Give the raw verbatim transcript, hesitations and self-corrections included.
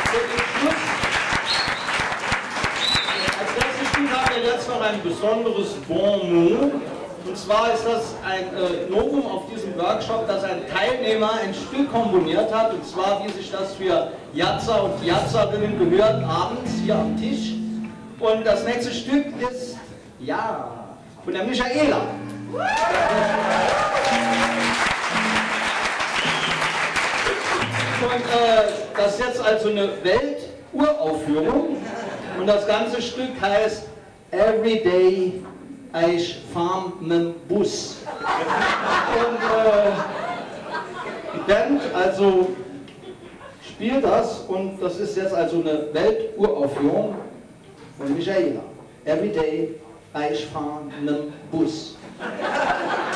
Als letztes Stück haben wir jetzt noch ein besonderes Bon mot. Und zwar ist das ein äh, Novum auf diesem Workshop, dass ein Teilnehmer ein Stück komponiert hat, und zwar wie sich das für Jatzer und Jatzerinnen gehört, abends hier am Tisch. Und das nächste Stück ist, ja, von der Michaela. Und äh, das ist jetzt also eine Welturaufführung, und das ganze Stück heißt Everyday ich fahr mit Bus. Und äh, die Band also spielt das, und das ist jetzt also eine Welturaufführung von Michaela. Everyday ich fahr mit Bus.